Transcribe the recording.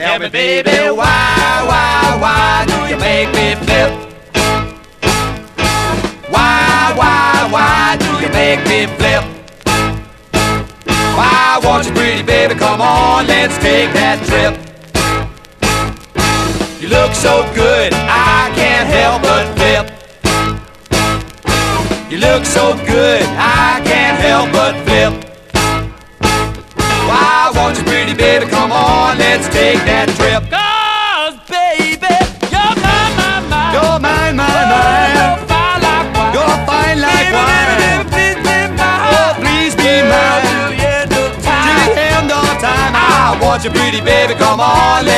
Tell me, baby, why do you make me flip? Why do you make me flip? Why won't you, pretty baby, come on, let's take that trip. You look so good, I can't help but flip. You look so good, I can't help but flip. Why won't you, pretty baby, come on, let's take that trip. 'Cause, baby, you're mine. You're mine. You're fine like wine. You're fine like wine. Please be mine. Oh, please be mine. Till the end of time. I want you, pretty baby, come on,